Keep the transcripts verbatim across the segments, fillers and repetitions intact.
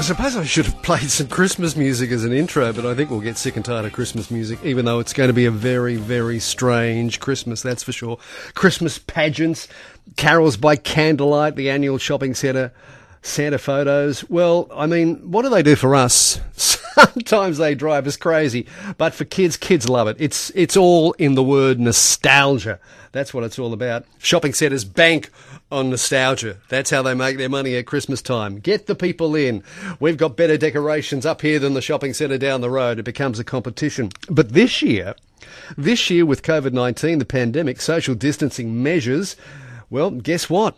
suppose I should have played some Christmas music as an intro, but I think we'll get sick and tired of Christmas music, even though it's going to be a very, very strange Christmas, that's for sure. Christmas pageants, carols by candlelight, the annual shopping centre, Santa photos. Well, I mean, what do they do for us? Sometimes they drive us crazy, but for kids, kids love it. It's it's all in the word nostalgia. That's what it's all about. Shopping centres bank on nostalgia. That's how they make their money at Christmas time. Get the people in. We've got better decorations up here than the shopping centre down the road. It becomes a competition. But this year, this year with COVID nineteen, the pandemic, social distancing measures, well, guess what?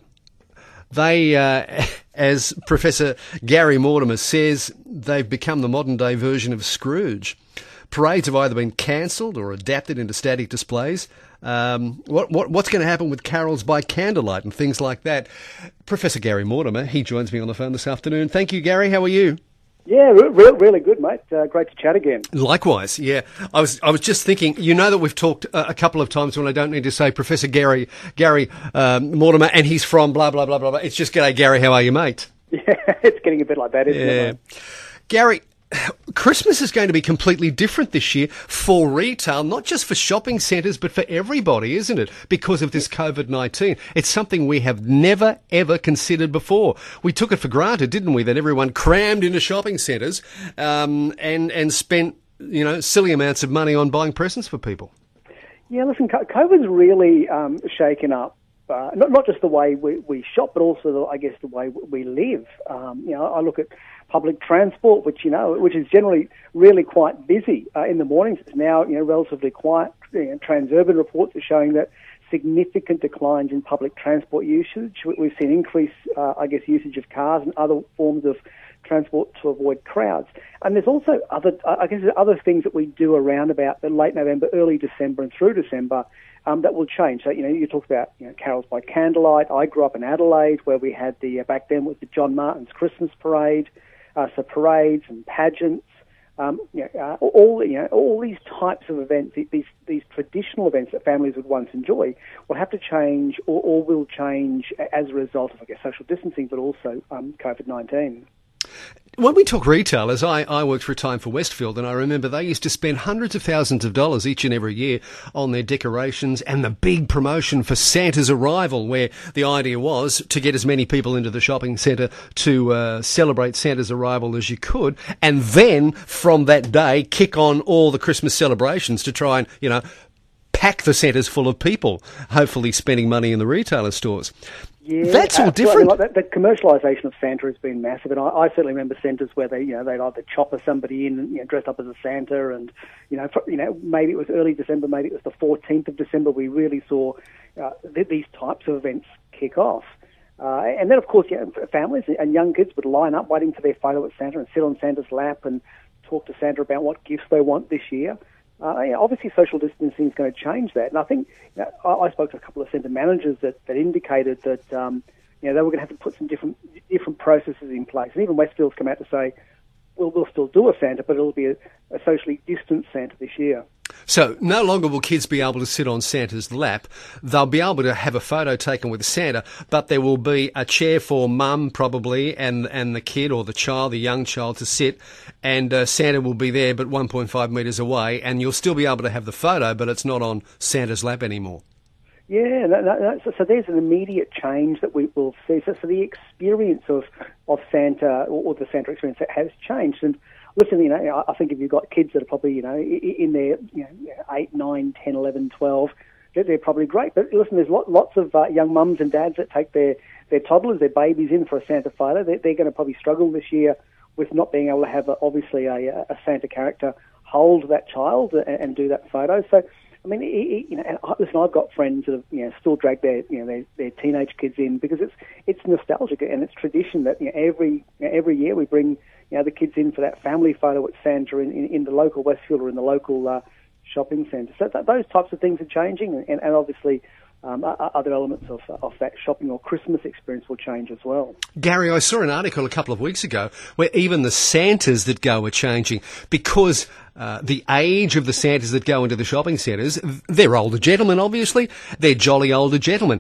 They, uh, as Professor Gary Mortimer says, they've become the modern-day version of Scrooge. Parades have either been cancelled or adapted into static displays. Um, what, what, what's going to happen with carols by candlelight and things like that? Professor Gary Mortimer, he joins me on the phone this afternoon. Thank you, Gary. How are you? Yeah, re- really good, mate. Uh, great to chat again. Likewise, yeah. I was I was just thinking, you know that we've talked uh, a couple of times when I don't need to say Professor Gary Gary um, Mortimer, and he's from blah, blah, blah, blah, blah. It's just, g'day, Gary, how are you, mate? Yeah, it's getting a bit like that, isn't yeah. it, mate? Gary, Christmas is going to be completely different this year for retail, not just for shopping centres, but for everybody, isn't it? Because of this COVID nineteen. It's something we have never, ever considered before. We took it for granted, didn't we, that everyone crammed into shopping centres um, and, and spent, you know, silly amounts of money on buying presents for people. Yeah, listen, COVID's really um, shaken up. Uh, not not just the way we, we shop, but also, the, I guess, the way we live. Um, you know, I look at public transport, which you know, which is generally really quite busy uh, in the mornings. It's now you know relatively quiet. You know, Transurban reports are showing that significant declines in public transport usage. We've seen increased, uh, I guess, usage of cars and other forms of transport to avoid crowds. And there's also other, I guess, other things that we do around about the late November, early December, and through December. Um, that will change. So, you know, you talked about you know, carols by candlelight. I grew up in Adelaide where we had the, uh, back then with the John Martin's Christmas parade, uh, so parades and pageants, um, you know, uh, all, you know, all these types of events, these, these traditional events that families would once enjoy will have to change or, or will change as a result of, I guess, social distancing, but also um, COVID nineteen. When we talk retailers, I, I worked for a time for Westfield, and I remember they used to spend hundreds of thousands of dollars each and every year on their decorations and the big promotion for Santa's arrival, where the idea was to get as many people into the shopping centre to uh, celebrate Santa's arrival as you could, and then from that day kick on all the Christmas celebrations to try and, you know, pack the centres full of people, hopefully spending money in the retailer stores. Yeah, that's all different. I mean, like the, the commercialisation of Santa has been massive, and I, I certainly remember centres where they, you know, they'd either chopper somebody in, you know, dressed up as a Santa, and you know, for, you know, maybe it was early December, maybe it was the fourteenth of December. We really saw uh, th- these types of events kick off, uh, and then of course, you know, families and young kids would line up waiting for their photo with Santa and sit on Santa's lap and talk to Santa about what gifts they want this year. Uh, yeah, obviously, social distancing is going to change that, and I think you know, I, I spoke to a couple of centre managers that, that indicated that um, you know they were going to have to put some different different processes in place, and even Westfield's come out to say, "Well, we'll still do a Santa, but it'll be a, a socially distant Santa this year." So no longer will kids be able to sit on Santa's lap. They'll be able to have a photo taken with Santa, but there will be a chair for mum probably and, and the kid or the child, the young child to sit, and uh, Santa will be there but one point five metres away, and you'll still be able to have the photo, but it's not on Santa's lap anymore. Yeah, no, no, no, so, so there's an immediate change that we will see. So, so the experience of, of Santa, or, or the Santa experience has changed. And listen, you know, I think if you've got kids that are probably, you know, in their, you know, eight, nine, ten, eleven, twelve, they're, they're probably great. But listen, there's lot, lots of uh, young mums and dads that take their, their toddlers, their babies in for a Santa photo. They're, they're going to probably struggle this year with not being able to have, a, obviously, a, a Santa character hold that child and, and do that photo. So, I mean, you know, and listen, I've got friends that have, you know, still drag their, you know, their, their teenage kids in because it's it's nostalgic and it's tradition that you know, every you know, every year we bring you know the kids in for that family photo with Santa in, in, in the local Westfield or in the local uh, shopping centre. So th- those types of things are changing, and, and obviously um, other elements of of that shopping or Christmas experience will change as well. Gary, I saw an article a couple of weeks ago where even the Santas that go are changing because uh, the age of the Santas that go into the shopping centres, they're older gentlemen, obviously. They're jolly older gentlemen.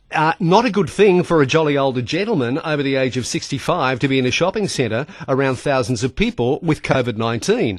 Uh, not a good thing for a jolly older gentleman over the age of sixty-five to be in a shopping centre around thousands of people with COVID nineteen.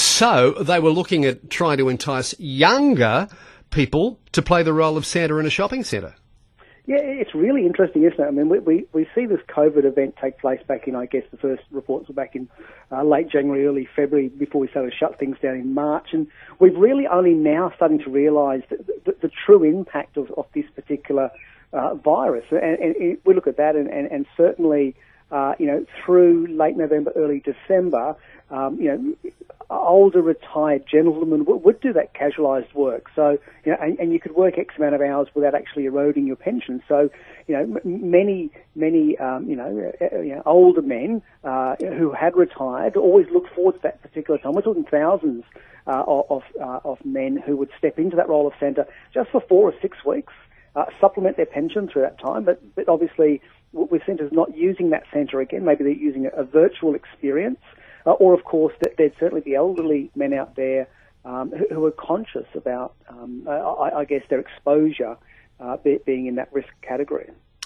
So they were looking at trying to entice younger people to play the role of Santa in a shopping centre. Yeah, it's really interesting, isn't it? I mean, we, we, we see this COVID event take place back in, I guess, the first reports were back in uh, late January, early February, before we started to shut things down in March. And we've really only now starting to realise the, the, the true impact of, of this particular uh, virus. And, and, and we look at that, and, and, and certainly, uh, you know, through late November, early December, um, you know, older retired gentlemen would, would do that casualised work. So, you know, and, and you could work X amount of hours without actually eroding your pension. So, you know, m- many, many, um, you know, uh, you know, older men uh, who had retired always looked forward to that particular time. We're talking thousands uh, of uh, of men who would step into that role of Santa just for four or six weeks, uh, supplement their pension through that time. But, but obviously, with Santa's not using that Santa again, maybe they're using a, a virtual experience. Uh, or, of course, that there'd certainly be elderly men out there um, who, who are conscious about, um, I, I guess, their exposure uh, be, being in that risk category.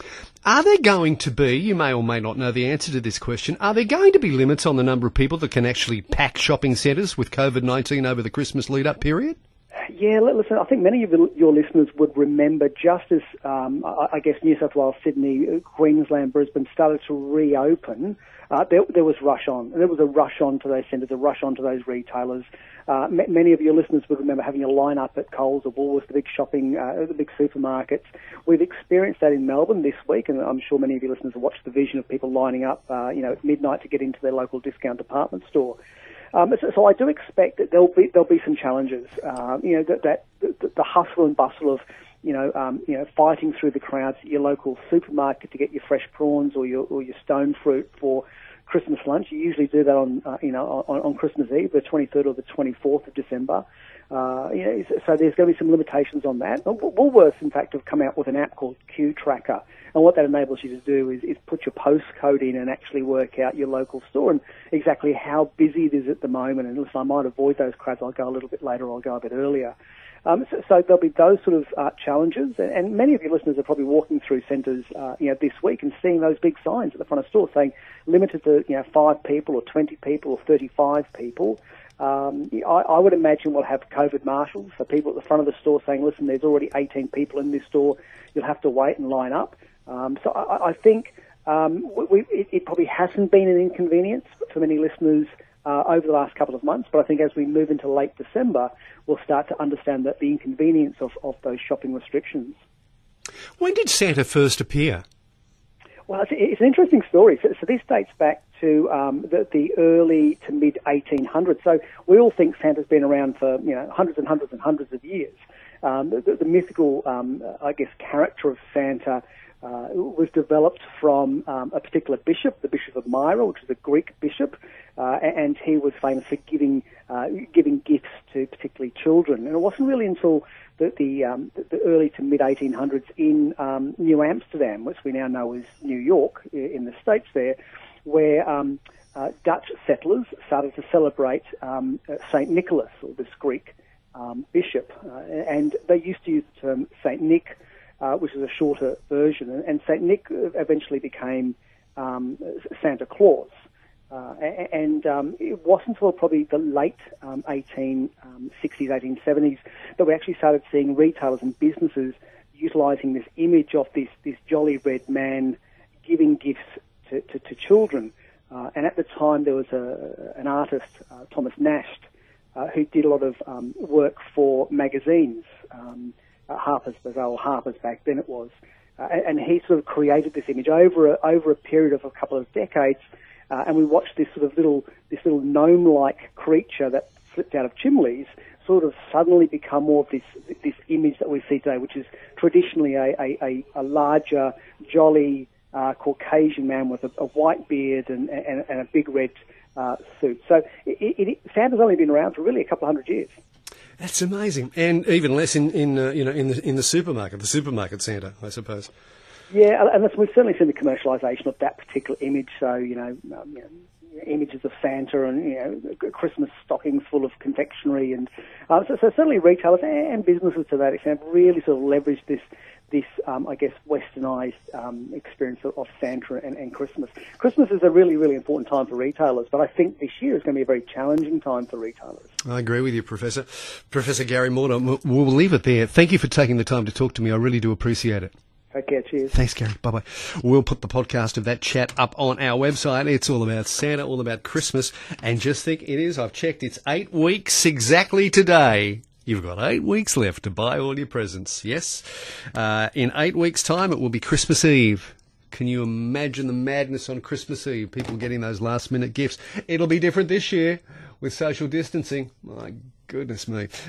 Are there going to be, you may or may not know the answer to this question, are there going to be limits on the number of people that can actually pack shopping centres with COVID nineteen over the Christmas lead-up period? Yeah, listen, I think many of your listeners would remember just as, um, I guess, New South Wales, Sydney, Queensland, Brisbane started to reopen, uh, there, there was rush on. There was a rush on to those centres, a rush on to those retailers. Uh, m- many of your listeners would remember having a line-up at Coles or Woolworths, the big shopping, uh, the big supermarkets. We've experienced that in Melbourne this week, and I'm sure many of your listeners have watched the vision of people lining up, uh, you know, at midnight to get into their local discount department store. Um, so, so I do expect that there'll be there'll be some challenges. Uh, you know, that, that the, the hustle and bustle of you know um, you know fighting through the crowds at your local supermarket to get your fresh prawns or your or your stone fruit for Christmas lunch. You usually do that on uh, you know on, on Christmas Eve, the twenty-third or the twenty-fourth of December. Uh, you know, so there's going to be some limitations on that. Woolworths, in fact, have come out with an app called Queue Tracker, and what that enables you to do is, is put your postcode in and actually work out your local store and exactly how busy it is at the moment. And listen, I might avoid those crowds. I'll go a little bit later, or I'll go a bit earlier. Um, so, so there'll be those sort of uh, challenges, and, and many of your listeners are probably walking through centres, uh, you know, this week and seeing those big signs at the front of stores saying limited to, you know, five people or twenty people or thirty-five people. Um, I, I would imagine we'll have COVID marshals, so people at the front of the store saying, listen, there's already eighteen people in this store, you'll have to wait and line up. Um, so I, I think um, we, it, it probably hasn't been an inconvenience for many listeners uh, over the last couple of months, but I think as we move into late December, we'll start to understand that the inconvenience of, of those shopping restrictions. When did Santa first appear? Well, it's, it's an interesting story. So, so this dates back to um, the, the early to mid eighteen hundreds. So we all think Santa's been around for you know hundreds and hundreds and hundreds of years. Um, the, the mythical, um, I guess, character of Santa uh, was developed from um, a particular bishop, the Bishop of Myra, which was a Greek bishop, uh, and he was famous for giving uh, giving gifts to particularly children. And it wasn't really until the the, um, the early to mid eighteen hundreds in um, New Amsterdam, which we now know as New York in the States there, where um, uh, Dutch settlers started to celebrate um, Saint Nicholas, or this Greek um, bishop, uh, and they used to use the term Saint Nick, uh, which is a shorter version, and Saint Nick eventually became um, Santa Claus. Uh, and um, it wasn't until probably the late um, eighteen sixties, eighteen seventies that we actually started seeing retailers and businesses utilising this image of this, this jolly red man giving gifts to, to, to children. Uh, and at the time there was a, an artist, uh, Thomas Nast, uh, who did a lot of um, work for magazines, um, uh, Harper's Bazaar, or Harper's back then it was. Uh, and he sort of created this image over a, over a period of a couple of decades. Uh, and we watched this sort of little, this little gnome-like creature that slipped out of chimneys sort of suddenly become more of this, this image that we see today, which is traditionally a, a, a, a larger, jolly, uh, Caucasian man with a, a white beard and, and, and a big red uh, suit. So it, it, Santa's only been around for really a couple of hundred years. That's amazing, and even less in, in uh, you know in the in the supermarket, the supermarket Santa, I suppose. Yeah, and we've certainly seen the commercialisation of that particular image. So, you know, um, you know, images of Santa and, you know, Christmas stockings full of confectionery. And uh, so, so certainly retailers and businesses to that extent really sort of leveraged this this, um, I guess, westernised um, experience of, of Santa and, and Christmas. Christmas is a really, really important time for retailers, but I think this year is going to be a very challenging time for retailers. I agree with you, Professor. Professor Gary Mortimer, we'll leave it there. Thank you for taking the time to talk to me. I really do appreciate it. Take care. Cheers. Thanks, Gary. Bye-bye. We'll put the podcast of that chat up on our website. It's all about Santa, all about Christmas. And just think, it is, I've checked, it's eight weeks exactly today. You've got eight weeks left to buy all your presents. Yes. Uh, in eight weeks' time, it will be Christmas Eve. Can you imagine the madness on Christmas Eve? People getting those last-minute gifts. It'll be different this year with social distancing. My goodness me.